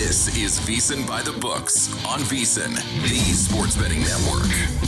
This is VSiN by the Books on VSiN, the sports betting network.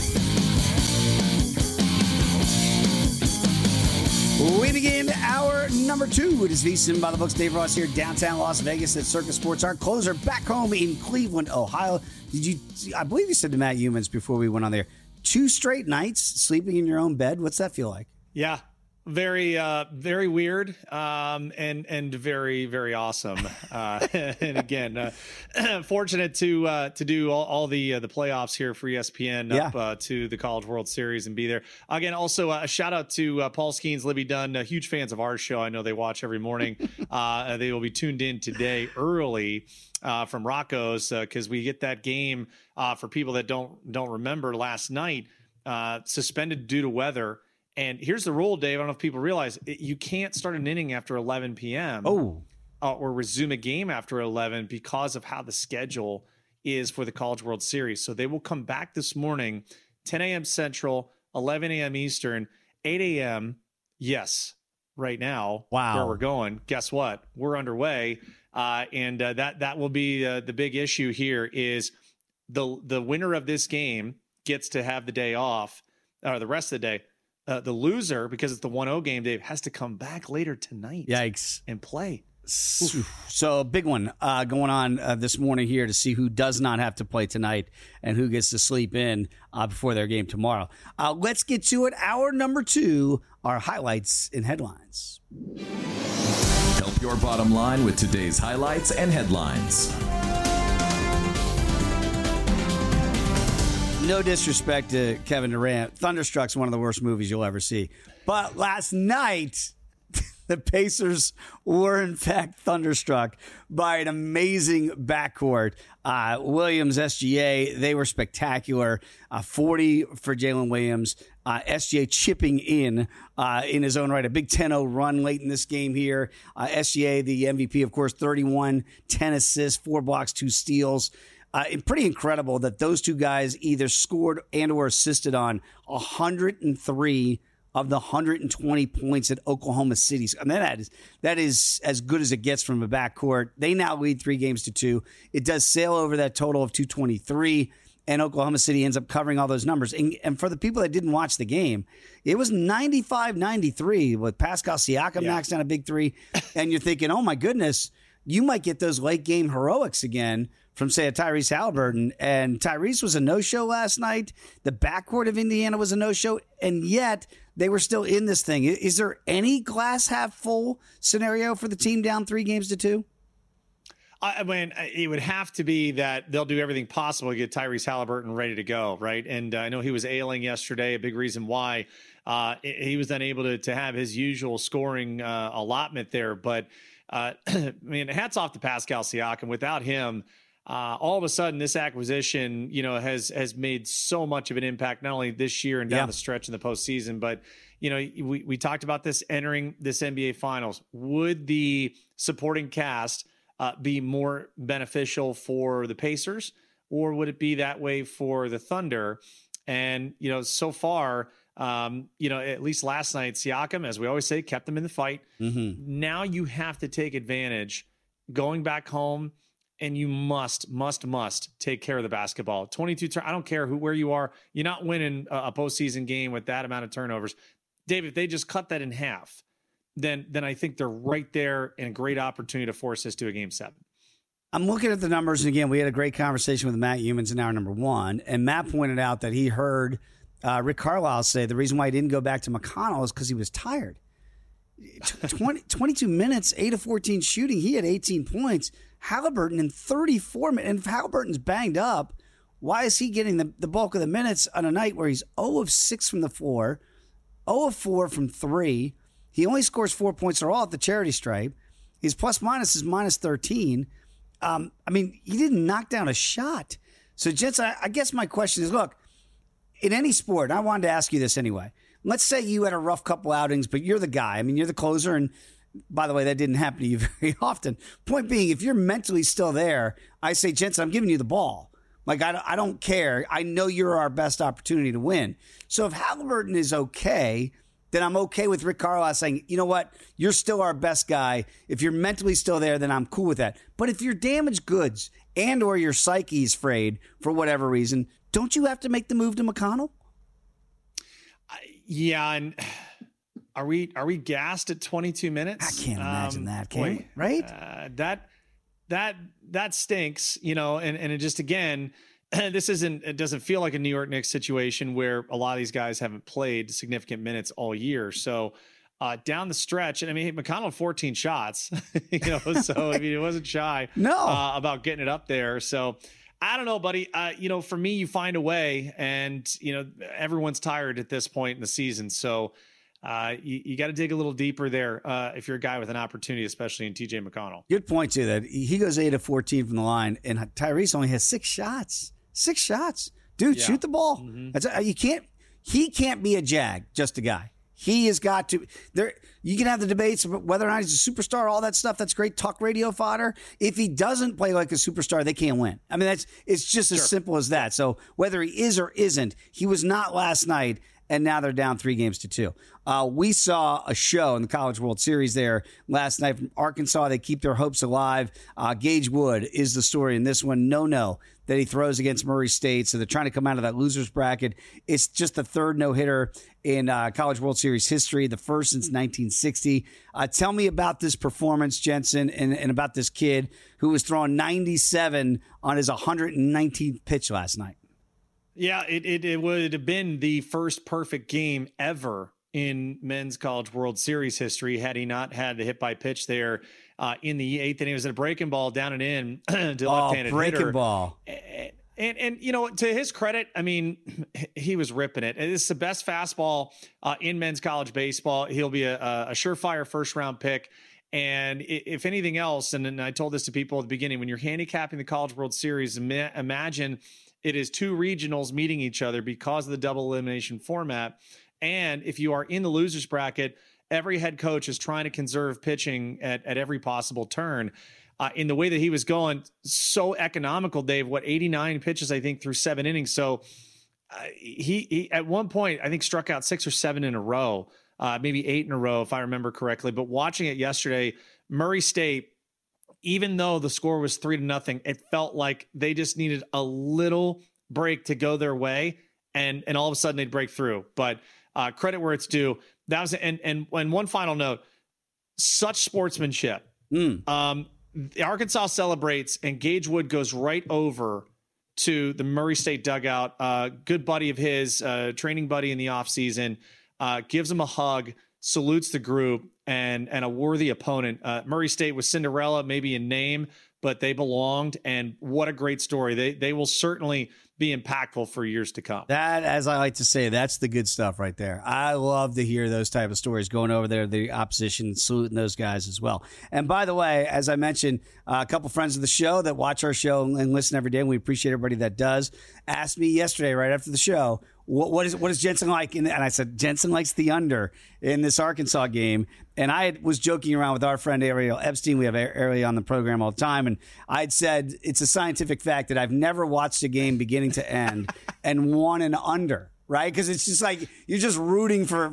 We begin hour number 2. It is VSiN by the Books. Dave Ross here, downtown Las Vegas at Circus Sports. Our closer back home in Cleveland, Ohio. I believe you said to Matt Youmans before we went on there, 2 straight nights sleeping in your own bed. What's that feel like? Yeah. Very, very weird, and very, very awesome. And again, fortunate to do all the playoffs here for ESPN up to the College World Series and be there again. Also, a shout out to Paul Skeens, Libby Dunn, huge fans of our show. I know they watch every morning. They will be tuned in today early from Rocco's because we get that game for people that don't remember last night suspended due to weather. And here's the rule, Dave. I don't know if people realize you can't start an inning after 11 p.m. Or resume a game after 11 because of how the schedule is for the College World Series. So they will come back this morning, 10 a.m. Central, 11 a.m. Eastern, 8 a.m. Yes, right now, where we're going. Guess what? We're underway. And that will be the big issue here is the winner of this game gets to have the day off, or the rest of the day. The loser, because it's the 1-0 game, Dave, has to come back later tonight. Yikes. And play. So a big one going on this morning here to see who does not have to play tonight and who gets to sleep in before their game tomorrow. Let's get to it. Hour number 2, our highlights and headlines. Help your bottom line with today's highlights and headlines. No disrespect to Kevin Durant. Thunderstruck's one of the worst movies you'll ever see. But last night, the Pacers were, in fact, thunderstruck by an amazing backcourt. Williams, SGA, they were spectacular. 40 for Jalen Williams. SGA chipping in his own right. A big 10-0 run late in this game here. SGA, the MVP, of course, 31, 10 assists, 4 blocks, 2 steals. Pretty incredible that those two guys either scored and or assisted on 103 of the 120 points at Oklahoma City. I mean, that is as good as it gets from a backcourt. They now lead 3-2. It does sail over that total of 223, and Oklahoma City ends up covering all those numbers. And for the people that didn't watch the game, it was 95-93 with Pascal Siakam knocks down a big 3, and you're thinking, oh my goodness, you might get those late game heroics again from, say, a Tyrese Halliburton. And Tyrese was a no-show last night. The backcourt of Indiana was a no-show, and yet they were still in this thing. Is there any glass half full scenario for the team down 3-2? I mean, it would have to be that they'll do everything possible to get Tyrese Halliburton ready to go, right? And I know he was ailing yesterday, a big reason why he was unable to have his usual scoring allotment there. But, I mean, hats off to Pascal Siakam. Without him, all of a sudden, this acquisition, has made so much of an impact, not only this year and down the stretch in the postseason, but, we talked about this entering this NBA Finals. Would the supporting cast be more beneficial for the Pacers, or would it be that way for the Thunder? And, so far, at least last night, Siakam, as we always say, kept them in the fight. Mm-hmm. Now you have to take advantage going back home. And you must take care of the basketball. 22, I don't care where you are. You're not winning a postseason game with that amount of turnovers. Dave, if they just cut that in half, then I think they're right there and a great opportunity to force us to a Game 7. I'm looking at the numbers, and again, we had a great conversation with Matt Youmans in hour number 1, and Matt pointed out that he heard Rick Carlisle say the reason why he didn't go back to McConnell is because he was tired. 22 minutes, 8 of 14 shooting. He had 18 points. Halliburton in 34 minutes. And if Halliburton's banged up, why is he getting the bulk of the minutes on a night where he's 0 of 6 from the floor, 0 of 4 from 3? He only scores 4 points. They're all at the charity stripe. His plus-minus is minus 13. I mean, he didn't knock down a shot. So, gents, I guess my question is, look, in any sport, and I wanted to ask you this anyway, let's say you had a rough couple outings, but you're the guy. I mean, you're the closer, and by the way, that didn't happen to you very often. Point being, if you're mentally still there, I say, Jensen, I'm giving you the ball. Like, I don't care. I know you're our best opportunity to win. So if Halliburton is okay, then I'm okay with Rick Carlisle saying, you know what, you're still our best guy. If you're mentally still there, then I'm cool with that. But if you're damaged goods and or your psyche's frayed for whatever reason, don't you have to make the move to McConnell? Yeah, and are we gassed at 22 minutes? I can't imagine that, can we? Right? That stinks, and it just, again, it doesn't feel like a New York Knicks situation where a lot of these guys haven't played significant minutes all year. So down the stretch, and I mean, McConnell 14 shots, so I mean, it wasn't shy about getting it up there. So I don't know, buddy. For me, you find a way, and everyone's tired at this point in the season. So you got to dig a little deeper there if you're a guy with an opportunity, especially in TJ McConnell. Good point too. That he goes 8 of 14 from the line, and Tyrese only has 6 shots. 6 shots, dude. Yeah. Shoot the ball. Mm-hmm. He can't be a Jag, just a guy. He has got to. There, you can have the debates about whether or not he's a superstar, all that stuff. That's great talk radio fodder. If he doesn't play like a superstar, they can't win. I mean, it's just as simple as that. So whether he is or isn't, he was not last night. And now they're down 3-2. We saw a show in the College World Series there last night from Arkansas. They keep their hopes alive. Gage Wood is the story in this one. No, that he throws against Murray State. So they're trying to come out of that loser's bracket. It's just the third no-hitter in College World Series history, the first since 1960. Tell me about this performance, Jensen, and about this kid who was throwing 97 on his 119th pitch last night. Yeah, it would have been the first perfect game ever in men's College World Series history had he not had the hit by pitch there in the 8th inning. It was a breaking ball down and in to left-handed breaking hitter. Ball. And to his credit, I mean, he was ripping it. It's the best fastball in men's college baseball. He'll be a surefire first-round pick. And if anything else, and I told this to people at the beginning, when you're handicapping the College World Series, imagine it is 2 regionals meeting each other because of the double elimination format. And if you are in the losers bracket, every head coach is trying to conserve pitching at every possible turn. In the way that he was going, so economical, Dave, 89 pitches, I think, through 7 innings. So he at one point, I think, struck out 6 or 7 in a row, maybe 8 in a row, if I remember correctly. But watching it yesterday, Murray State, even though the score was 3-0, it felt like they just needed a little break to go their way, and all of a sudden they'd break through. But credit where it's due. That was and one final note: such sportsmanship. Arkansas celebrates, and Gage Wood goes right over to the Murray State dugout. Good buddy of his, training buddy in the offseason, gives him a hug, salutes the group, and a worthy opponent. Murray State was Cinderella, maybe in name, but they belonged. And what a great story. They will certainly be impactful for years to come. That, as I like to say, that's the good stuff right there. I love to hear those type of stories, going over there, the opposition, saluting those guys as well. And by the way, as I mentioned, a couple friends of the show that watch our show and listen every day, and we appreciate everybody that does, asked me yesterday right after the show, what is Jensen like? And I said, Jensen likes the under in this Arkansas game. And I was joking around with our friend Ariel Epstein. We have Ariel on the program all the time. And I'd said it's a scientific fact that I've never watched a game beginning to end and won an under, right? Because it's just like you're just rooting for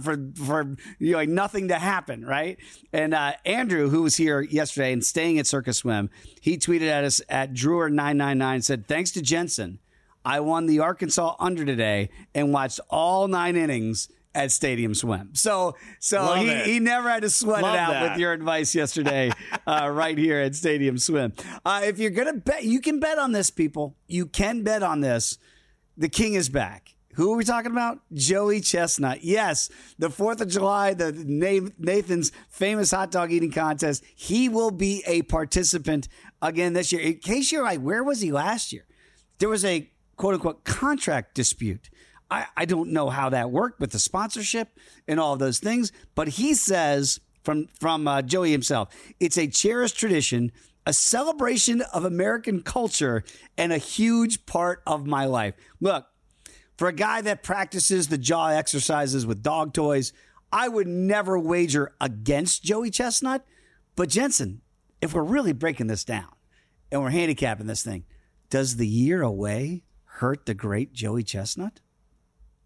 like nothing to happen, right? And Andrew, who was here yesterday and staying at Circus Swim, he tweeted at us at Drewer999, said, thanks to Jensen, I won the Arkansas under today and watched all 9 innings at Stadium Swim. So he never had to sweat it out with your advice yesterday right here at Stadium Swim. If you're going to bet, you can bet on this, people. You can bet on this. The King is back. Who are we talking about? Joey Chestnut. Yes, the 4th of July, the Nathan's famous hot dog eating contest. He will be a participant again this year. In case you're like, where was he last year? There was a quote-unquote contract dispute. I don't know how that worked with the sponsorship and all of those things, but he says from Joey himself, it's a cherished tradition, a celebration of American culture, and a huge part of my life. Look, for a guy that practices the jaw exercises with dog toys, I would never wager against Joey Chestnut. But Jensen, if we're really breaking this down and we're handicapping this thing, does the year away hurt the great Joey Chestnut?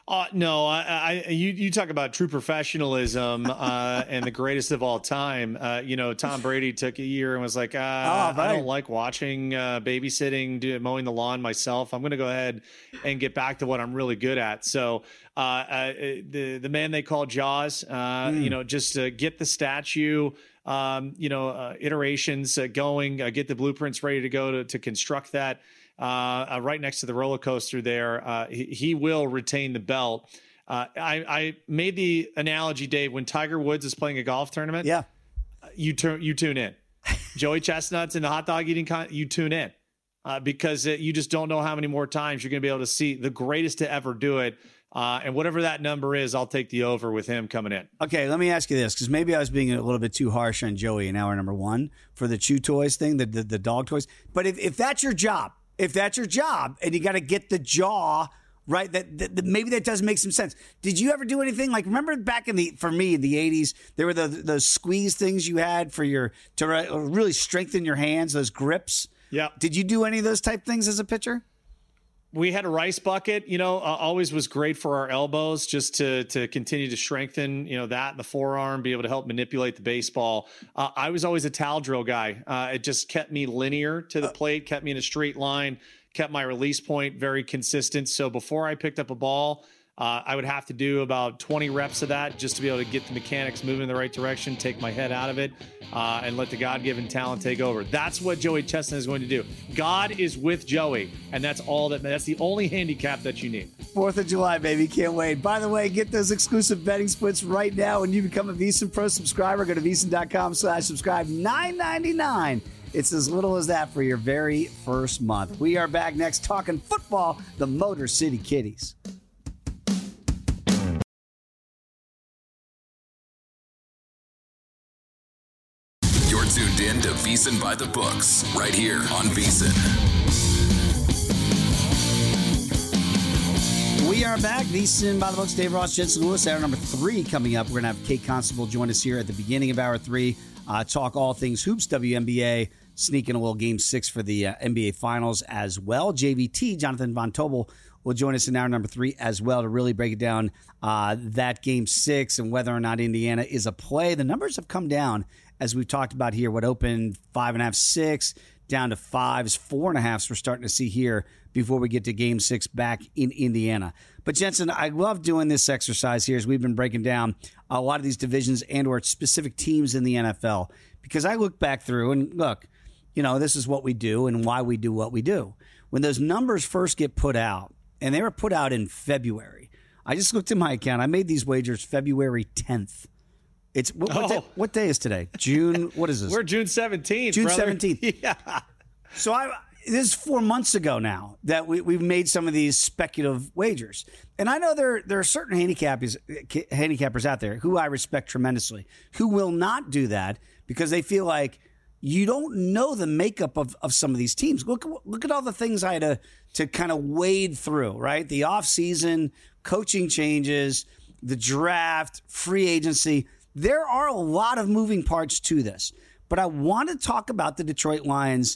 No, you talk about true professionalism and the greatest of all time. Tom Brady took a year and was like, I don't like watching babysitting, mowing the lawn myself. I'm going to go ahead and get back to what I'm really good at. So the man they call Jaws, just get the statue, iterations going, get the blueprints ready to go to construct that. Right next to the roller coaster there, he will retain the belt. I made the analogy, Dave, when Tiger Woods is playing a golf tournament. Yeah, you tune in. Joey Chestnut's in the hot dog eating you tune in because you just don't know how many more times you're going to be able to see the greatest to ever do it. And whatever that number is, I'll take the over with him coming in. Okay, let me ask you this, because maybe I was being a little bit too harsh on Joey in hour number one for the chew toys thing, the dog toys. But if that's your job, and you got to get the jaw right, that maybe that does make some sense. Did you ever do anything like, remember back in the 80s, there were those squeeze things you had to really strengthen your hands, those grips? Yeah. Did you do any of those type things as a pitcher? We had a rice bucket, always was great for our elbows, just to continue to strengthen, that and the forearm, be able to help manipulate the baseball. I was always a towel drill guy. It just kept me linear to the plate, kept me in a straight line, kept my release point very consistent. So before I picked up a ball, I would have to do about 20 reps of that just to be able to get the mechanics moving in the right direction, take my head out of it, and let the God-given talent take over. That's what Joey Chestnut is going to do. God is with Joey, and that's the only handicap that you need. 4th of July, baby. Can't wait. By the way, get those exclusive betting splits right now when you become a VSiN Pro subscriber. Go to VSiN.com/subscribe. $9.99. It's as little as that for your very first month. We are back next talking football, the Motor City Kitties. Tuned in to VSiN by the Books, right here on VSiN. We are back. VSiN by the Books. Dave Ross, Jensen Lewis. Hour number 3 coming up. We're going to have Kate Constable join us here at the beginning of hour 3. Talk all things hoops, WNBA, sneak in a little game 6 for the NBA Finals as well. JVT, Jonathan Von Tobel, will join us in hour number 3 as well to really break it down that game 6 and whether or not Indiana is a play. The numbers have come down, as we've talked about here. What opened 5.5, 6, down to 5s, 4.5s we're starting to see here before we get to game 6 back in Indiana. But Jensen, I love doing this exercise here as we've been breaking down a lot of these divisions and or specific teams in the NFL, because I look back through and look, this is what we do and why we do what we do. When those numbers first get put out, and they were put out in February, I just looked at my account. I made these wagers February 10th. It's what day is today? June. What is this? We're June 17th. June brother. 17th. Yeah. So this is 4 months ago now that we've made some of these speculative wagers, and I know there are certain handicappers out there who I respect tremendously who will not do that because they feel like you don't know the makeup of some of these teams. Look at all the things I had to kind of wade through. Right, the offseason, coaching changes, the draft, free agency. There are a lot of moving parts to this, but I want to talk about the Detroit Lions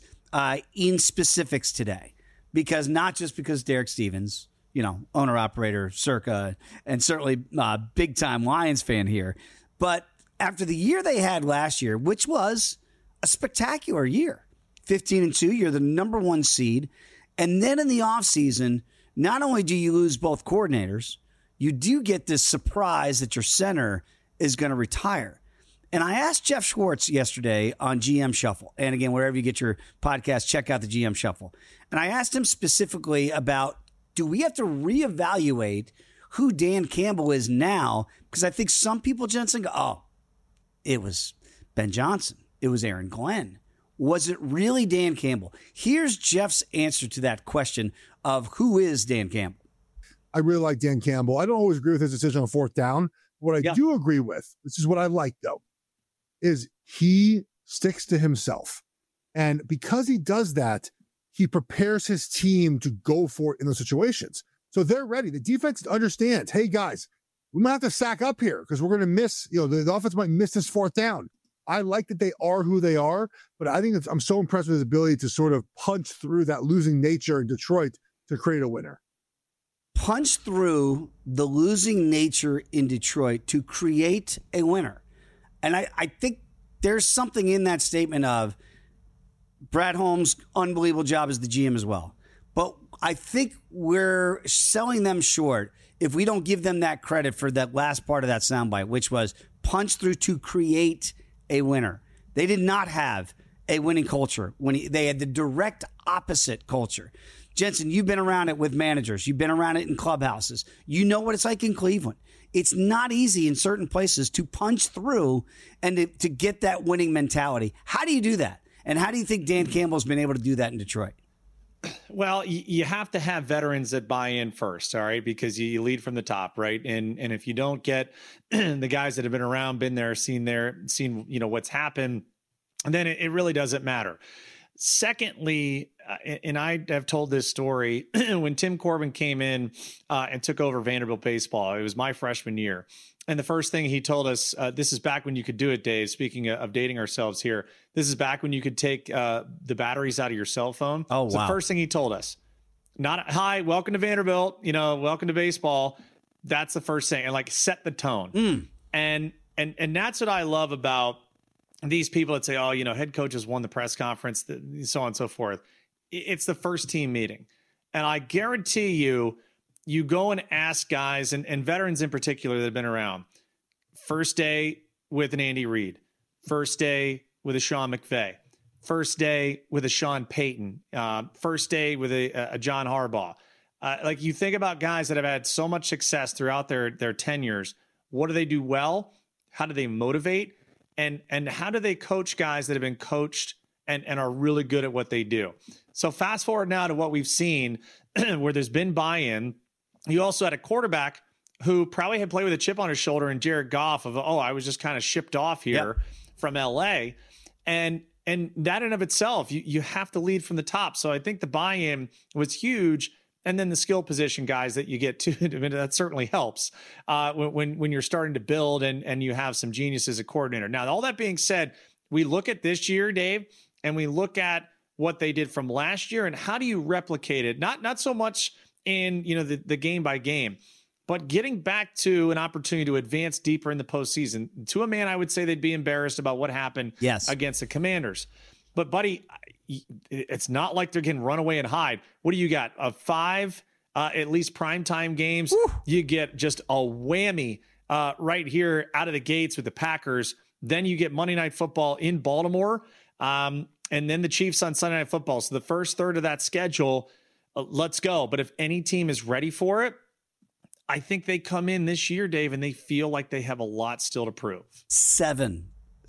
in specifics today, because not just because Derek Stevens, owner operator circa, and certainly big time Lions fan here, but after the year they had last year, which was a spectacular year, 15-2, you're the number 1 seed, and then in the offseason, not only do you lose both coordinators, you do get this surprise that your center is going to retire. And I asked Jeff Schwartz yesterday on GM Shuffle. And again, wherever you get your podcast, check out the GM Shuffle. And I asked him specifically about, do we have to reevaluate who Dan Campbell is now? Because I think some people, Jensen, go, it was Ben Johnson. It was Aaron Glenn. Was it really Dan Campbell? Here's Jeff's answer to that question of who is Dan Campbell. I really like Dan Campbell. I don't always agree with his decision on 4th down. What I do agree with, this is what I like though, is he sticks to himself. And because he does that, he prepares his team to go for it in those situations. So they're ready. The defense understands, hey guys, we might have to sack up here because we're going to miss, the offense might miss this 4th down. I like that they are who they are, but I think I'm so impressed with his ability to sort of punch through that losing nature in Detroit to create a winner. punch through the losing nature in Detroit to create a winner. And I think there's something in that statement of Brad Holmes' unbelievable job as the GM as well. But I think we're selling them short if we don't give them that credit for that last part of that soundbite, which was punch through to create a winner. They did not have a winning culture when they had the direct opposite culture. Jensen, you've been around it with managers. You've been around it in clubhouses. You know what it's like in Cleveland. It's not easy in certain places to punch through and to get that winning mentality. How do you do that? And how do you think Dan Campbell's been able to do that in Detroit? Well, you have to have veterans that buy in first, all right, because you lead from the top, right? And if you don't get the guys that have been around, been there, seen what's happened, then it really doesn't matter. Secondly, and I have told this story, when Tim Corbin came in and took over Vanderbilt baseball, it was my freshman year. And the first thing he told us, this is back when you could do it, Dave, speaking of dating ourselves here, this is back when you could take the batteries out of your cell phone. Oh, wow. The first thing he told us, not, hi, welcome to Vanderbilt, welcome to baseball. That's the first thing. And set the tone. And that's what I love about these people that say, oh, head coaches won the press conference, so on and so forth. It's the first team meeting. And I guarantee you go and ask guys and veterans in particular that have been around. First day with an Andy Reid, first day with a Sean McVay, first day with a Sean Payton, first day with a John Harbaugh. You think about guys that have had so much success throughout their tenures. What do they do well? How do they motivate? And how do they coach guys that have been coached and are really good at what they do? So fast forward now to what we've seen where there's been buy-in. You also had a quarterback who probably had played with a chip on his shoulder in Jared Goff of, I was just kind of shipped off here from LA. And that in of itself, you have to lead from the top. So I think the buy-in was huge. And then the skill position guys that you get to, that certainly helps when you're starting to build and you have some geniuses as a coordinator. Now, all that being said, we look at this year, Dave, and we look at what they did from last year and how do you replicate it? Not so much in the game by game, but getting back to an opportunity to advance deeper in the postseason. To a man, I would say they'd be embarrassed about what happened against the Commanders. But, buddy, it's not like they're getting run away and hide. What do you got? 5 at least primetime games. Woo. You get just a whammy right here out of the gates with the Packers. Then you get Monday Night Football in Baltimore, and then the Chiefs on Sunday Night Football. So the first third of that schedule, let's go. But if any team is ready for it, I think they come in this year, Dave, and they feel like they have a lot still to prove. 7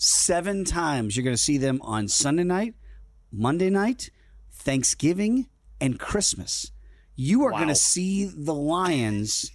times you're going to see them on Sunday night, Monday night, Thanksgiving, and Christmas. You are going to see the Lions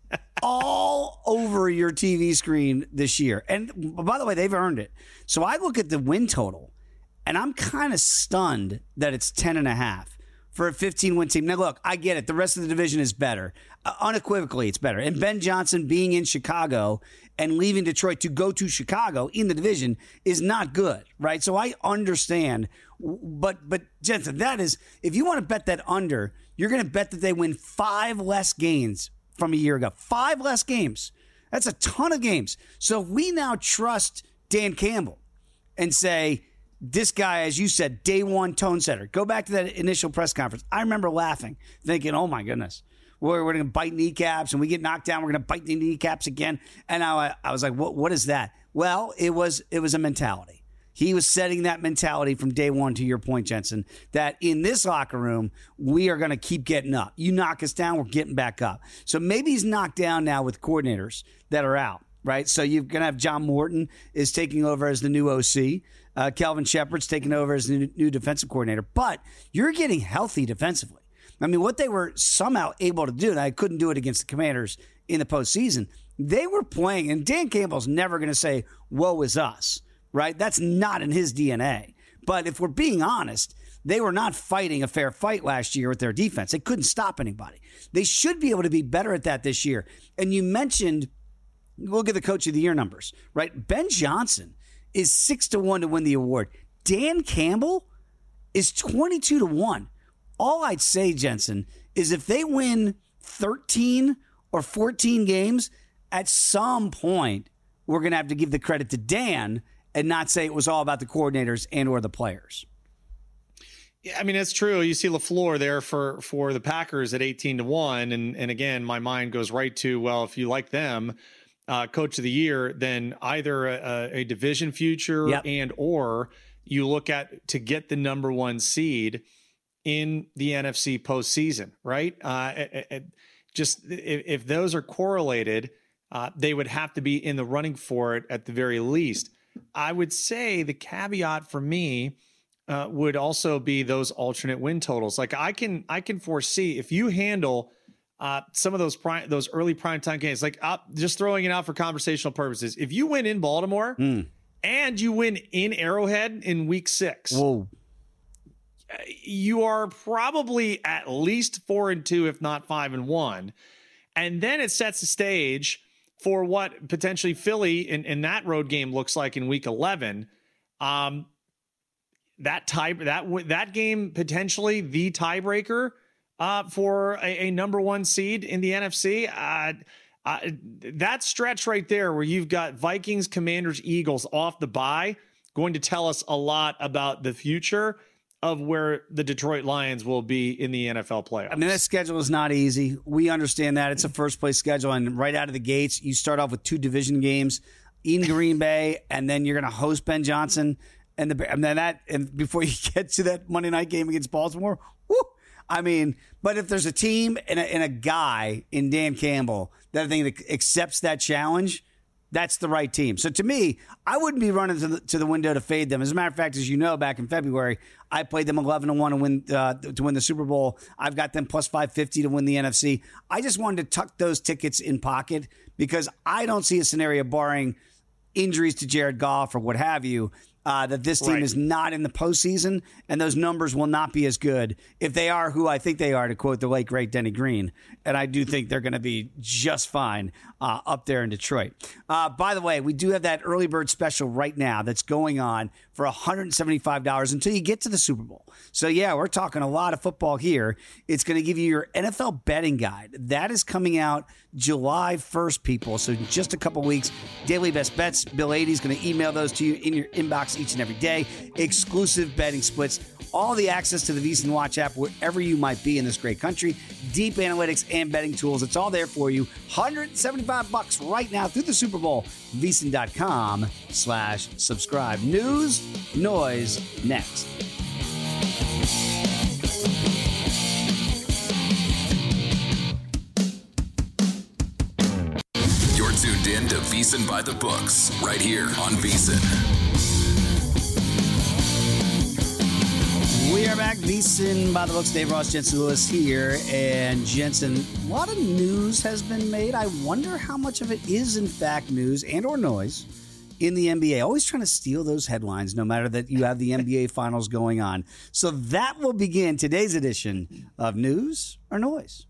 all over your TV screen this year. And by the way, they've earned it. So I look at the win total, and I'm kind of stunned that it's 10.5 for a 15-win team. Now, look, I get it. The rest of the division is better. Unequivocally, it's better. And Ben Johnson being in Chicago and leaving Detroit to go to Chicago in the division is not good, right? So I understand. But Jensen, that is, if you want to bet that under, you're going to bet that they win 5 less games from a year ago. 5 less games. That's a ton of games. So if we now trust Dan Campbell and say, this guy, as you said, day one tone setter. Go back to that initial press conference. I remember laughing, thinking, oh, my goodness. We're going to bite kneecaps, and we get knocked down. We're going to bite the kneecaps again. And I was like, what is that? Well, it was a mentality. He was setting that mentality from day one, to your point, Jensen, that in this locker room, we are going to keep getting up. You knock us down, we're getting back up. So maybe he's knocked down now with coordinators that are out, right? So you're going to have John Morton is taking over as the new OC. Kelvin Shepard's taking over as the new defensive coordinator. But you're getting healthy defensively. I mean, what they were somehow able to do, and I couldn't do it against the Commanders in the postseason, they were playing, and Dan Campbell's never going to say, woe is us, right? That's not in his DNA. But if we're being honest, they were not fighting a fair fight last year with their defense. They couldn't stop anybody. They should be able to be better at that this year. And you mentioned, look at the Coach of the Year numbers, right? Ben Johnson is 6-1 to win the award. Dan Campbell is 22-1. All I'd say, Jensen, is if they win 13 or 14 games, at some point, we're going to have to give the credit to Dan and not say it was all about the coordinators and or the players. Yeah, I mean, it's true. You see LaFleur there for the Packers at 18-1. And again, my mind goes right to, well, if you like them, coach of the year, then either a division future and or you look at to get the number one seed in the NFC postseason, right? Just if those are correlated, they would have to be in the running for it at the very least. I would say the caveat for me would also be those alternate win totals. Like I can foresee if you handle some of those early primetime games, like just throwing it out for conversational purposes. If you win in Baltimore and you win in Arrowhead in week 6, you are probably at least 4-2, if not 5-1. And then it sets the stage for what potentially Philly in that road game looks like in week 11. That game potentially the tiebreaker for a number one seed in the NFC. That stretch right there where you've got Vikings, Commanders, Eagles off the bye going to tell us a lot about the future of where the Detroit Lions will be in the NFL playoffs. I mean, that schedule is not easy. We understand that. It's a first-place schedule, and right out of the gates, you start off with 2 division games in Green Bay, and then you're going to host Ben Johnson, and before you get to that Monday night game against Baltimore, whoo, I mean, but if there's a team and a guy in Dan Campbell that I think accepts that challenge, that's the right team. So to me, I wouldn't be running to the window to fade them. As a matter of fact, as you know, back in February, I played them 11-1 to win the Super Bowl. I've got them plus 550 to win the NFC. I just wanted to tuck those tickets in pocket because I don't see a scenario barring injuries to Jared Goff or what have you, that this team is not in the postseason, and those numbers will not be as good if they are who I think they are, to quote the late, great Denny Green. And I do think they're going to be just fine up there in Detroit. By the way, we do have that early bird special right now that's going on for $175 until you get to the Super Bowl. So, yeah, we're talking a lot of football here. It's going to give you your NFL betting guide. That is coming out July 1st, people. So in just a couple weeks, daily best bets. Bill Adey is going to email those to you in your inbox each and every day. Exclusive betting splits. All the access to the VSiN Watch app wherever you might be in this great country. Deep analytics and betting tools. It's all there for you. $175 right now through the Super Bowl. VSiN.com/subscribe. News, noise, next. You're tuned in to VSiN by the Books, right here on VSiN. We are back. VSiN by the Books. Dave Ross, Jensen Lewis here. And Jensen, a lot of news has been made. I wonder how much of it is, in fact, news and or noise in the NBA. Always trying to steal those headlines, no matter that you have the NBA Finals going on. So that will begin today's edition of News or Noise.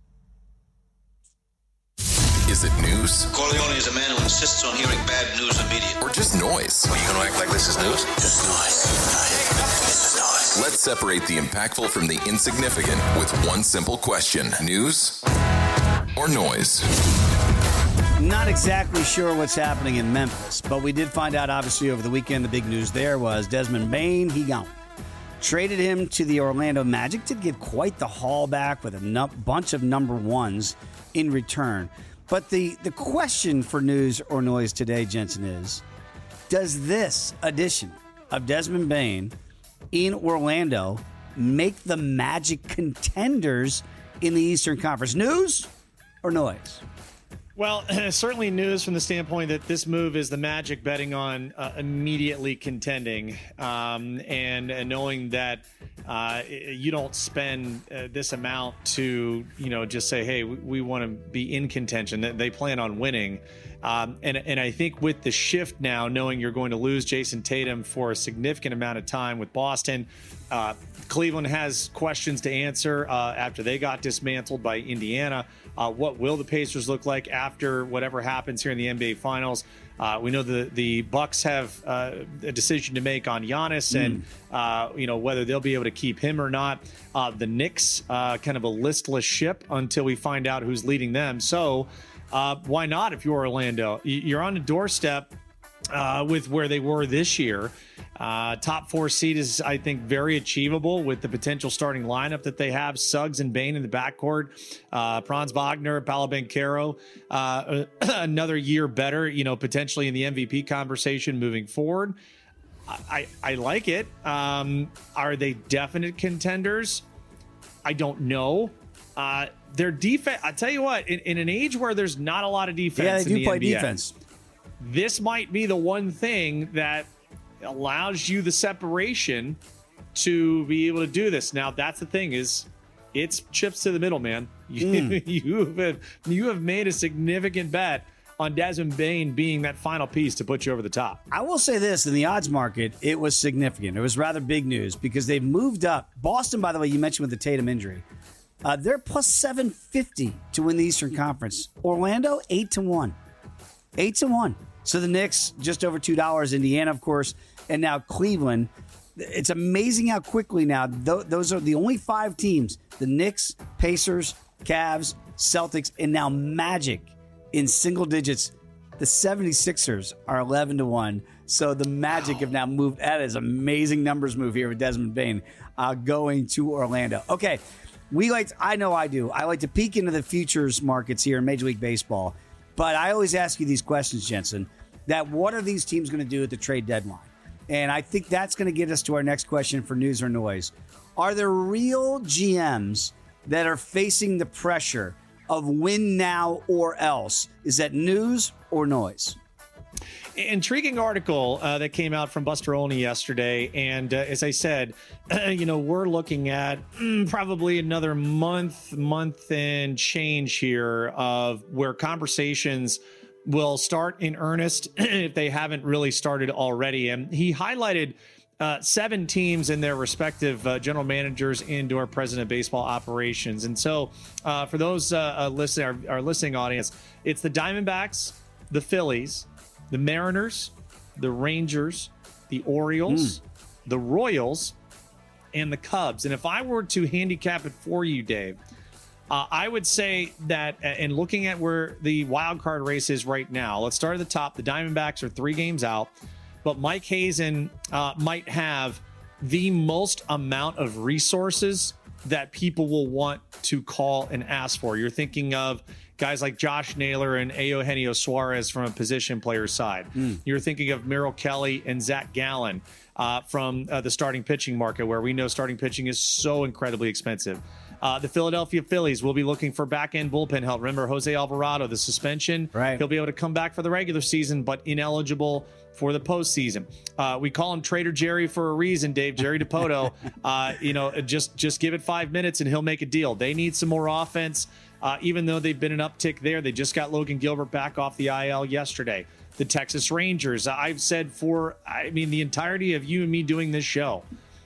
Is it news? Corleone is a man who insists on hearing bad news immediately. Or just noise? Are you going to act like this is news? Just noise. Let's separate the impactful from the insignificant with one simple question. News or noise? Not exactly sure what's happening in Memphis, but we did find out, obviously, over the weekend. The big news there was Desmond Bane, he gone. Traded him to the Orlando Magic to get quite the haul back with a bunch of number ones in return. But the question for news or noise today, Jensen, is, does this addition of Desmond Bane in Orlando make the Magic contenders in the Eastern Conference? News or noise? Well, certainly news from the standpoint that this move is the Magic betting on immediately contending, and knowing that you don't spend this amount to, just say, hey, we want to be in contention. That they plan on winning. And I think with the shift now, knowing you're going to lose Jason Tatum for a significant amount of time with Boston, Cleveland has questions to answer after they got dismantled by Indiana. What will the Pacers look like after whatever happens here in the NBA Finals? We know the Bucks have a decision to make on Giannis and whether they'll be able to keep him or not. The Knicks, kind of a listless ship until we find out who's leading them. So why not if you're Orlando? You're on the doorstep with where they were this year. Top 4 seed is, I think, very achievable with the potential starting lineup that they have. Suggs and Bane in the backcourt. Franz Wagner, Paolo Banchero, another year better, potentially in the MVP conversation moving forward. I like it. Are they definite contenders? I don't know. Their defense, I tell you what, in an age where there's not a lot of defense, they do play defense. This might be the one thing that allows you the separation to be able to do this. Now, that's the thing is it's chips to the middle, man. You have made a significant bet on Desmond Bane being that final piece to put you over the top. I will say this, in the odds market, it was significant. It was rather big news because they've moved up. Boston, by the way, you mentioned with the Tatum injury. They're plus 750 to win the Eastern Conference. Orlando, 8-1. 8-1. So the Knicks, just over $2. Indiana, of course, and now Cleveland. It's amazing how quickly now, those are the only 5 teams, the Knicks, Pacers, Cavs, Celtics, and now Magic in single digits. The 76ers are 11-1. So the Magic have now moved. That is amazing numbers move here with Desmond Bane going to Orlando. Okay, I know I do. I like to peek into the futures markets here in Major League Baseball. But I always ask you these questions, Jensen, that what are these teams going to do at the trade deadline? And I think that's going to get us to our next question for News or Noise. Are there real GMs that are facing the pressure of win now or else? Is that news or noise? Intriguing article that came out from Buster Olney yesterday. And as I said, we're looking at probably another month and change here of where conversations will start in earnest if they haven't really started already. And he highlighted 7 teams and their respective general managers and or president of baseball operations. And so for those our listening audience, it's the Diamondbacks, the Phillies, the Mariners, the Rangers, the Orioles, the Royals, and the Cubs. And if I were to handicap it for you, Dave, I would say that, and looking at where the wild card race is right now, let's start at the top. The Diamondbacks are 3 games out, but Mike Hazen might have the most amount of resources that people will want to call and ask for. You're thinking of guys like Josh Naylor and Eugenio Suarez from a position player side. You're thinking of Merrill Kelly and Zach Gallen from the starting pitching market, where we know starting pitching is so incredibly expensive. The Philadelphia Phillies will be looking for back-end bullpen help. Remember, Jose Alvarado, the suspension. Right. He'll be able to come back for the regular season, but ineligible for the postseason. We call him Trader Jerry for a reason, Dave. Jerry DiPoto. Just give it 5 minutes and he'll make a deal. They need some more offense. Even though they've been an uptick there, they just got Logan Gilbert back off the IL yesterday. The Texas Rangers, I've said the entirety of you and me doing this show,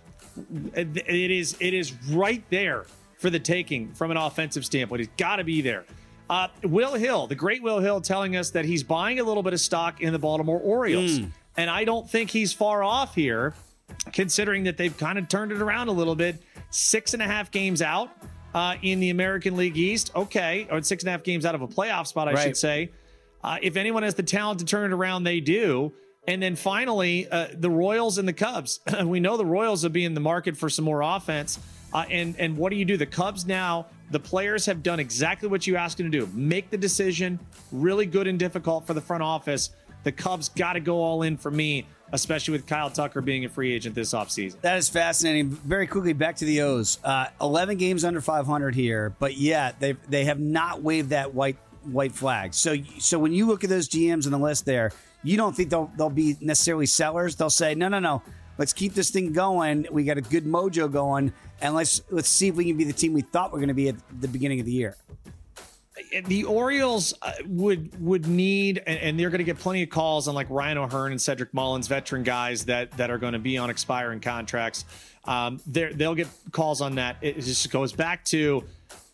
it is right there for the taking from an offensive standpoint. He's got to be there. Will Hill, the great Will Hill, telling us that he's buying a little bit of stock in the Baltimore Orioles. And I don't think he's far off here, considering that they've kind of turned it around a little bit. 6.5 games out in the American League East. Okay, or 6.5 games out of a playoff spot, I should say. If anyone has the talent to turn it around, they do. And then finally, the Royals and the Cubs. We know the Royals will be in the market for some more offense. And what do? The Cubs now, the players have done exactly what you asked them to do. Make the decision. Really good and difficult for the front office. The Cubs got to go all in for me, especially with Kyle Tucker being a free agent this offseason. That is fascinating. Very quickly, back to the O's. 11 games under 500 here, but yet they have not waved that white flag. So when you look at those GMs on the list there, you don't think they'll be necessarily sellers. They'll say, no. Let's keep this thing going. We got a good mojo going, and let's see if we can be the team we thought we were going to be at the beginning of the year. The Orioles would need, and they're going to get plenty of calls on like Ryan O'Hearn and Cedric Mullins, veteran guys that are going to be on expiring contracts. They'll get calls on that. It just goes back to,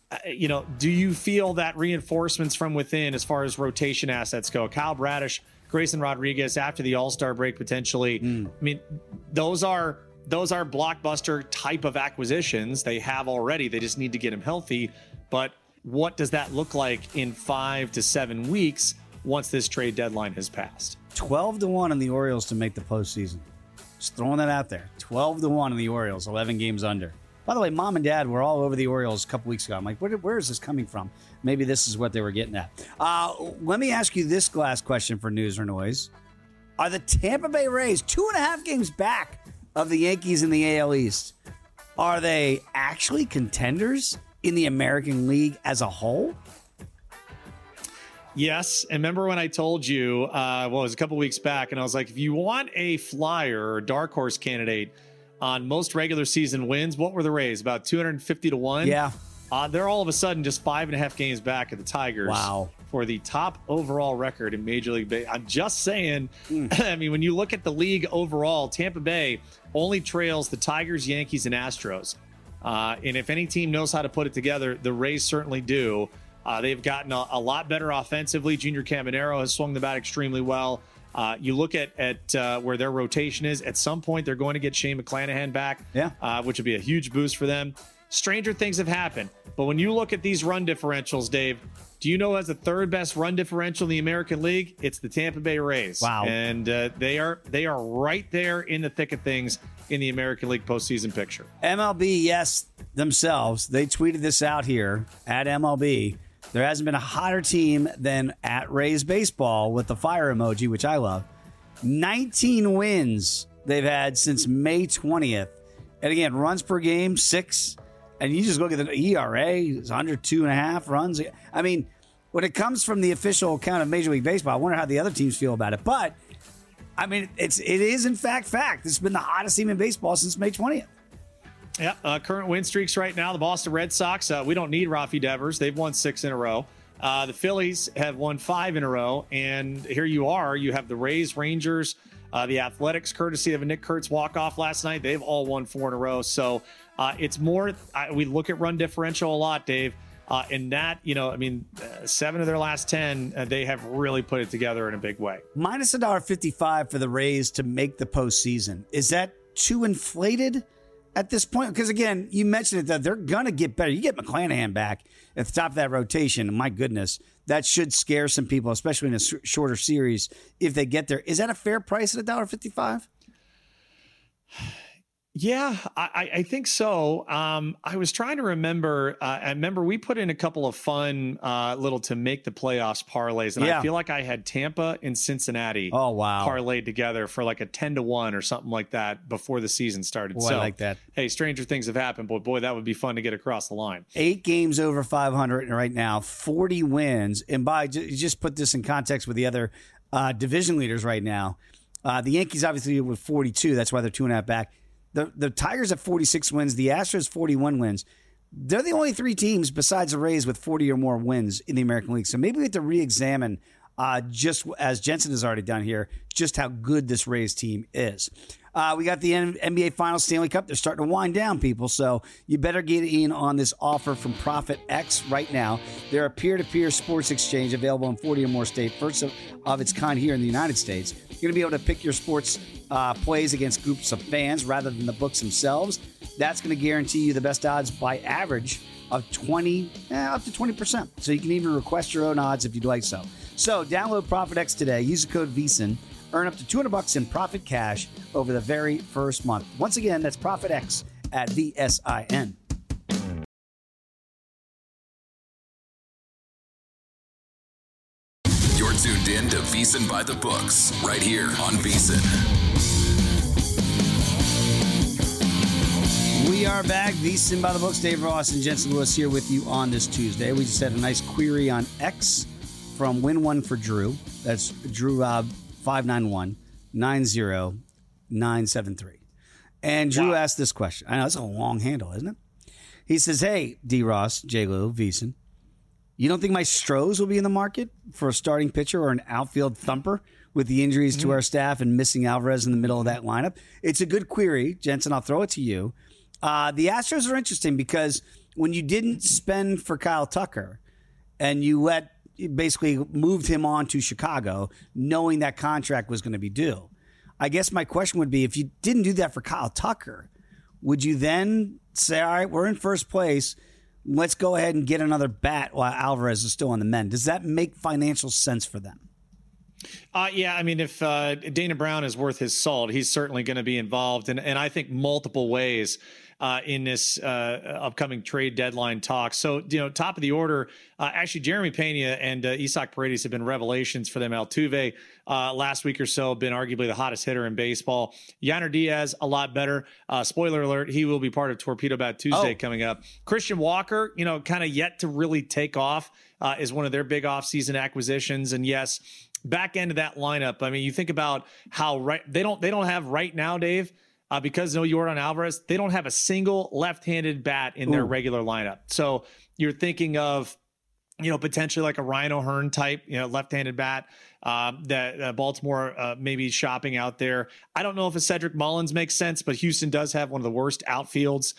do you feel that reinforcements from within as far as rotation assets go? Kyle Bradish Grayson Rodriguez after the All-Star break potentially. I mean, those are blockbuster type of acquisitions they have already. They just need to get him healthy. But what does that look like in 5 to 7 weeks once this trade deadline has passed? 12-1 on the Orioles to make the postseason. Just throwing that out there. 12-1 on the Orioles, 11 games under. By the way, Mom and Dad were all over the Orioles a couple weeks ago. I'm like, where is this coming from? Maybe this is what they were getting at. Let me ask you this last question for News or Noise. Are the Tampa Bay Rays 2.5 games back of the Yankees in the AL East? Are they actually contenders in the American League as a whole? Yes. And remember when I told you, it was a couple weeks back, and I was like, if you want a flyer or dark horse candidate on most regular season wins, what were the Rays? About 250 to 1? Yeah. They're all of a sudden just 5.5 games back of the Tigers. Wow. For the top overall record in Major League Baseball. I'm just saying, I mean, when you look at the league overall, Tampa Bay only trails the Tigers, Yankees, and Astros. And if any team knows how to put it together, the Rays certainly do. They've gotten a lot better offensively. Junior Caminero has swung the bat extremely well. You look at where their rotation is. At some point, they're going to get Shane McClanahan back, which would be a huge boost for them. Stranger things have happened. But when you look at these run differentials, Dave, do you know who has the third best run differential in the American League? It's the Tampa Bay Rays. Wow. And they are right there in the thick of things in the American League postseason picture. MLB, yes, themselves. They tweeted this out here at MLB. There hasn't been a hotter team than at Rays Baseball with the fire emoji, which I love. 19 wins they've had since May 20th. And again, runs per game, 6. And you just look at the ERA, it's under 2.5 runs. I mean, when it comes from the official account of Major League Baseball, I wonder how the other teams feel about it. But, I mean, it is in fact. It's been the hottest team in baseball since May 20th. Yeah, current win streaks right now. The Boston Red Sox, we don't need Rafi Devers. They've won 6 in a row. The Phillies have won 5 in a row. And here you are. You have the Rays, Rangers, the Athletics, courtesy of a Nick Kurtz walk-off last night. They've all won 4 in a row. So it's more, we look at run differential a lot, Dave. And that, 7 of their last 10, they have really put it together in a big way. Minus $1.55 for the Rays to make the postseason. Is that too inflated at this point? Because, again, you mentioned it, that they're going to get better. You get McClanahan back at the top of that rotation. My goodness, that should scare some people, especially in a shorter series, if they get there. Is that a fair price at $1.55? Yeah, I think so. I was trying to remember. I remember we put in a couple of fun little to make the playoffs parlays, and I feel like I had Tampa and Cincinnati parlayed together for like a 10-1 or something like that before the season started. Boy, I like that. Hey, stranger things have happened, but boy, that would be fun to get across the line. 8 games over 500 right now, 40 wins. And just put this in context with the other division leaders right now. The Yankees obviously with 42. That's why they're 2.5 back. The Tigers have 46 wins. The Astros 41 wins. They're the only 3 teams besides the Rays with 40 or more wins in the American League. So maybe we have to re-examine, just as Jensen has already done here, just how good this Rays team is. We got the NBA Finals Stanley Cup. They're starting to wind down, people. So you better get in on this offer from Profit X right now. They're a peer-to-peer sports exchange available in 40 or more states, first of its kind here in the United States. You're going to be able to pick your sports plays against groups of fans rather than the books themselves. That's going to guarantee you the best odds by average of up to 20%. So you can even request your own odds if you'd like so. So download Profit X today. Use the code VSiN. Earn up to $200 in profit cash over the very first month. Once again, that's Profit X at VSIN. You're tuned in to VSiN by the Books, right here on VSiN. We are back. VSiN by the Books. Dave Ross and Jensen Lewis here with you on this Tuesday. We just had a nice query on X from Win One for Drew. That's Drew Rob 591-90-973. And Drew asked this question. I know it's a long handle, isn't it? He says, hey, D. Ross, J. Lou, VSiN, you don't think my Strohs will be in the market for a starting pitcher or an outfield thumper with the injuries to our staff and missing Alvarez in the middle of that lineup? It's a good query, Jensen. I'll throw it to you. The Astros are interesting because when you didn't spend for Kyle Tucker and you let basically moved him on to Chicago, knowing that contract was going to be due. I guess my question would be, if you didn't do that for Kyle Tucker, would you then say, all right, we're in first place, let's go ahead and get another bat while Alvarez is still on the mend? Does that make financial sense for them? Yeah, I mean, if Dana Brown is worth his salt, he's certainly going to be involved, and I think multiple ways in this upcoming trade deadline talk. So, top of the order, actually, Jeremy Pena and Isaac Paredes have been revelations for them. Altuve last week or so been arguably the hottest hitter in baseball. Yainer Diaz, a lot better. Spoiler alert, he will be part of Torpedo Bat Tuesday coming up. Christian Walker, kind of yet to really take off, is one of their big offseason acquisitions. And yes, back end of that lineup. I mean, you think about how they don't have right now, Dave, because no Yordan Alvarez, they don't have a single left-handed bat in their regular lineup. So you're thinking of, potentially like a Ryan O'Hearn type, left-handed bat that Baltimore maybe shopping out there. I don't know if a Cedric Mullins makes sense, but Houston does have one of the worst outfields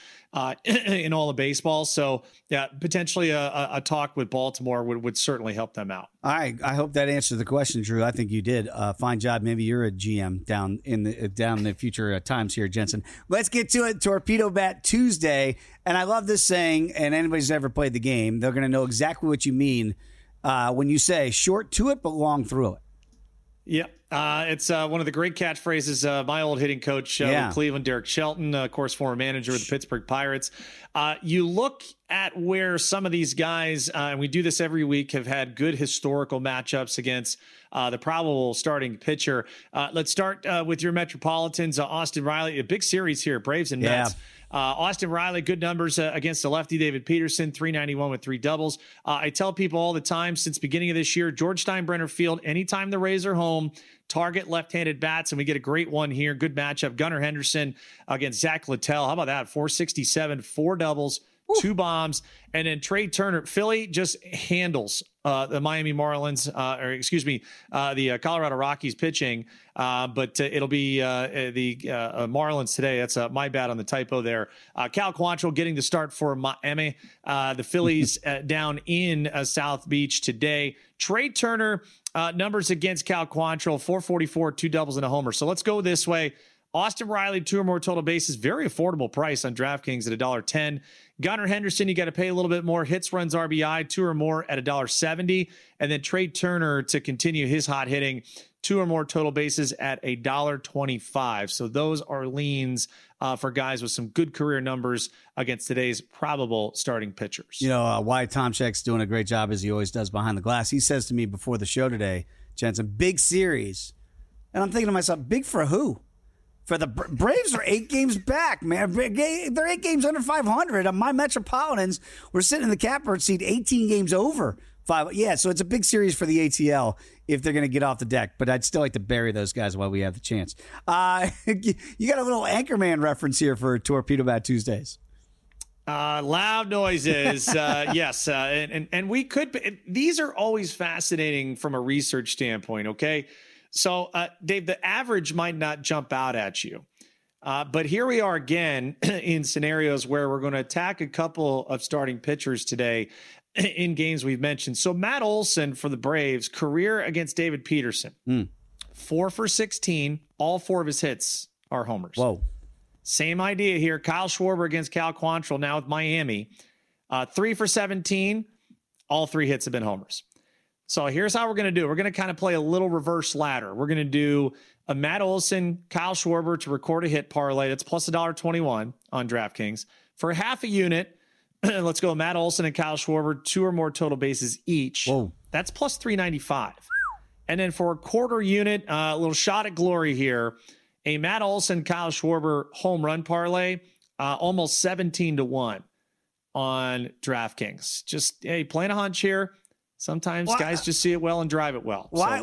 in all of baseball. So yeah, potentially a talk with Baltimore would certainly help them out. I hope that answers the question, Drew. I think you did. Fine job. Maybe you're a GM down in the future times here, Jensen. Let's get to it. Torpedo Bat Tuesday. And I love this saying, and anybody who's ever played the game, they're going to know exactly what you mean when you say short to it, but long through it. Yeah, it's one of the great catchphrases. My old hitting coach with Cleveland, Derek Shelton, of course, former manager of the Pittsburgh Pirates. You look at where some of these guys, and we do this every week, have had good historical matchups against the probable starting pitcher. Let's start with your Metropolitans. Austin Riley, a big series here, Braves and Mets. Austin Riley, good numbers against the lefty David Peterson, 391 with 3 doubles. I tell people all the time since beginning of this year, George Steinbrenner Field, anytime the Rays are home, target left-handed bats, and we get a great one here. Good matchup. Gunnar Henderson against Zach Littell. How about that? 467, 4 doubles, 2 bombs. And then Trey Turner, Philly just handles the Miami Marlins, the Colorado Rockies pitching. But it'll be the Marlins today. That's my bad on the typo there. Cal Quantrill getting the start for Miami. The Phillies down in South Beach today. Trey Turner, numbers against Cal Quantrill, 444, 2 doubles and a homer. So let's go this way. Austin Riley, 2 or more total bases, very affordable price on DraftKings at $1.10. Gunnar Henderson, you got to pay a little bit more. Hits, runs, RBI, 2 or more at $1.70. And then Trey Turner to continue his hot hitting, 2 or more total bases at $1.25. So those are leans for guys with some good career numbers against today's probable starting pitchers. Wyatt Tomczak's doing a great job, as he always does behind the glass. He says to me before the show today, Jensen, big series. And I'm thinking to myself, big for who? For the Braves are 8 games back, man. They're 8 games under 500. My Metropolitans were sitting in the catbird seat 18 games over 5. Yeah, so it's a big series for the ATL if they're going to get off the deck. But I'd still like to bury those guys while we have the chance. You got a little Anchorman reference here for Torpedo Bat Tuesdays. Loud noises. Yes. And we could, these are always fascinating from a research standpoint. Okay. So, Dave, the average might not jump out at you, but here we are again in scenarios where we're going to attack a couple of starting pitchers today in games we've mentioned. So Matt Olson for the Braves, career against David Peterson, 4 for 16. All 4 of his hits are homers. Whoa. Same idea here. Kyle Schwarber against Cal Quantrill now with Miami, 3 for 17. All 3 hits have been homers. So here's how we're going to do. We're going to kind of play a little reverse ladder. We're going to do a Matt Olson, Kyle Schwarber to record a hit parlay. That's plus $1.21 on DraftKings. For half a unit, let's go Matt Olson and Kyle Schwarber, 2 or more total bases each. Whoa. That's plus $3.95. And then for a quarter unit, a little shot at glory here, a Matt Olson, Kyle Schwarber home run parlay, almost 17-1 on DraftKings. Just, hey, playing a hunch here. Sometimes guys just see it well and drive it well. Why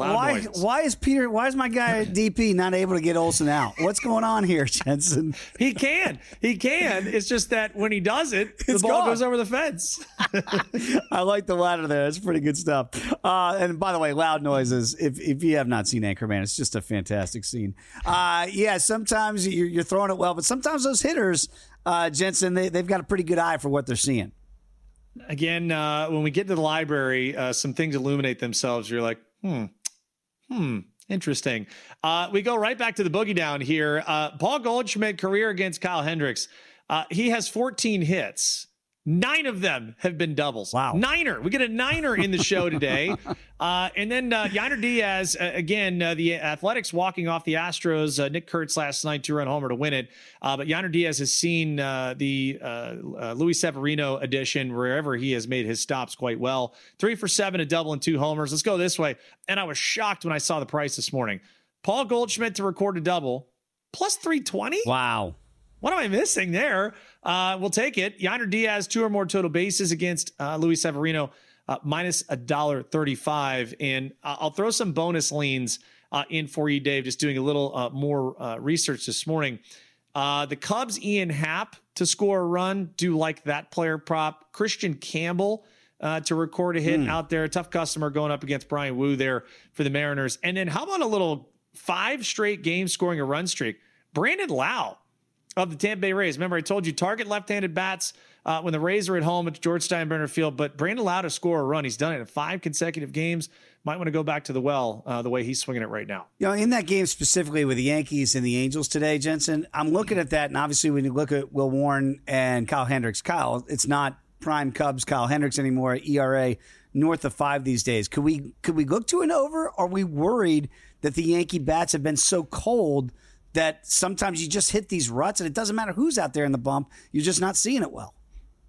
is my guy at DP not able to get Olsen out? What's going on here, Jensen? He can. It's just that when he does it, the ball goes over the fence. I like the ladder there. That's pretty good stuff. And by the way, loud noises. If you have not seen Anchorman, it's just a fantastic scene. Sometimes you're throwing it well, but sometimes those hitters, Jensen, they've got a pretty good eye for what they're seeing. Again, when we get to the library, some things illuminate themselves. You're like, interesting. We go right back to the boogie down here. Paul Goldschmidt, career against Kyle Hendricks. He has 14 hits. 9 of them have been doubles. Wow. Niner. We get a niner in the show today. And then Yainer Diaz, again, the Athletics walking off the Astros. Nick Kurtz last night, 2-run homer to win it. But Yainer Diaz has seen the Luis Severino edition wherever he has made his stops quite well. 3 for 7, a double and 2 homers. Let's go this way. And I was shocked when I saw the price this morning. Paul Goldschmidt to record a double, plus 320? Wow. What am I missing there? We'll take it. Yainer Diaz, 2 or more total bases against Luis Severino, minus $1.35. And I'll throw some bonus leans in for you, Dave, just doing a little more research this morning. The Cubs, Ian Happ to score a run. Do like that player prop. Christian Campbell to record a hit out there. Tough customer going up against Brian Wu there for the Mariners. And then how about a little 5 straight games scoring a run streak? Brandon Lau of the Tampa Bay Rays. Remember, I told you target left-handed bats when the Rays are at home at George Steinbrenner Field, but Brandon Lau to score a run. He's done it in 5 consecutive games. Might want to go back to the well the way he's swinging it right now. You know, in that game specifically with the Yankees and the Angels today, Jensen, I'm looking at that, and obviously when you look at Will Warren and Kyle Hendricks, it's not prime Cubs Kyle Hendricks anymore, ERA north of 5 these days. Could we look to an over? Are we worried that the Yankee bats have been so cold that sometimes you just hit these ruts and it doesn't matter who's out there in the bump, you're just not seeing it well?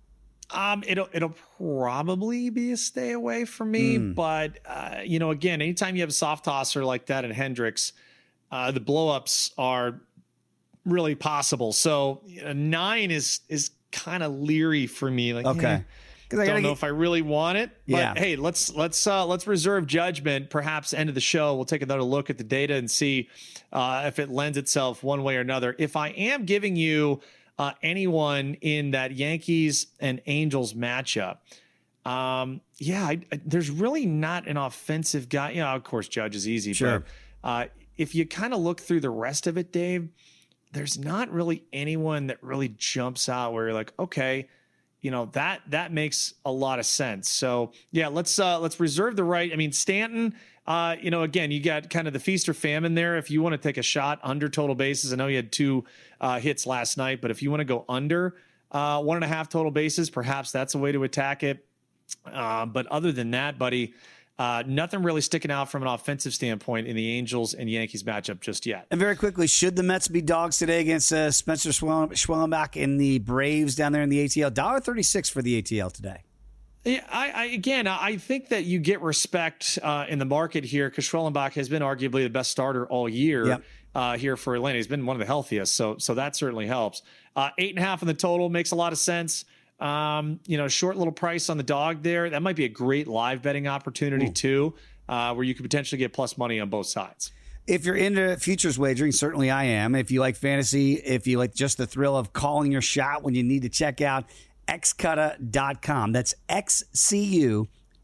It'll probably be a stay away from me, but again, anytime you have a soft tosser like that at Hendricks, the blowups are really possible. So 9 is kind of leery for me. Like, okay. I don't know if I really want it, but hey, let's reserve judgment. Perhaps end of the show, we'll take another look at the data and see if it lends itself one way or another. If I am giving you anyone in that Yankees and Angels matchup, there's really not an offensive guy. Of course, Judge is easy, sure. But if you kind of look through the rest of it, Dave, there's not really anyone that really jumps out where you're like, okay, that makes a lot of sense. So yeah, let's reserve the right. I mean, Stanton, again, you got kind of the feast or famine there. If you want to take a shot under total bases, I know you had 2 hits last night, but if you want to go under 1.5 total bases, perhaps that's a way to attack it. But other than that, buddy, nothing really sticking out from an offensive standpoint in the Angels and Yankees matchup just yet. And very quickly, should the Mets be dogs today against Spencer Schwellenbach in the Braves down there in the ATL? $1.36 for the ATL today. Yeah, I think that you get respect in the market here because Schwellenbach has been arguably the best starter all year here for Atlanta. He's been one of the healthiest, so that certainly helps. 8.5 in the total makes a lot of sense. Short little price on the dog there. That might be a great live betting opportunity too, where you could potentially get plus money on both sides. If you're into futures wagering, certainly I am. If you like fantasy, if you like just the thrill of calling your shot when you need to check out xcutta.com. That's XCUTTA.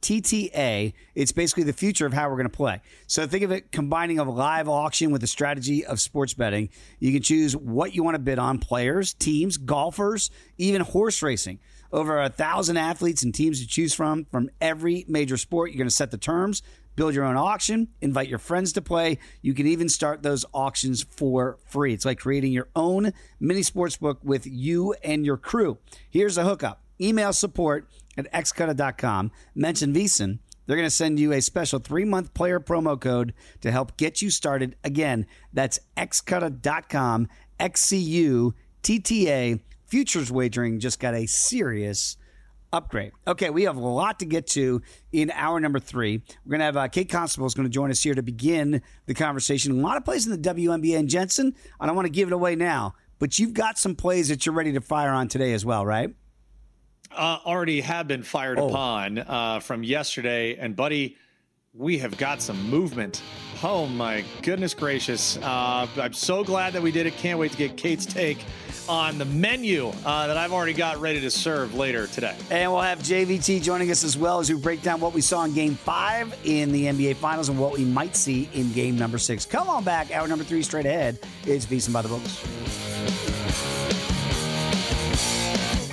It's basically the future of how we're going to play. So think of it combining a live auction with the strategy of sports betting. You can choose what you want to bid on: players, teams, golfers, even horse racing. Over 1,000 athletes and teams to choose from every major sport. You're going to set the terms, build your own auction, invite your friends to play. You can even start those auctions for free. It's like creating your own mini sportsbook with you and your crew. Here's the hookup. Email support at xcutta.com. Mention VSiN. They're going to send you a special 3-month player promo code to help get you started. Again, that's xcutta.com, XCUTTA. Futures wagering just got a serious upgrade. Okay, we have a lot to get to in hour number 3. We're going to have Kate Constable is going to join us here to begin the conversation. A lot of plays in the WNBA. And Jensen, I don't want to give it away now, but you've got some plays that you're ready to fire on today as well, right? Already have been fired upon from yesterday. And, buddy, we have got some movement. Oh, my goodness gracious. I'm so glad that we did it. Can't wait to get Kate's take on the menu that I've already got ready to serve later today. And we'll have JVT joining us as well as we break down what we saw in Game 5 in the NBA Finals and what we might see in Game number 6. Come on back. Hour number 3 straight ahead. It's VSiN by the Books.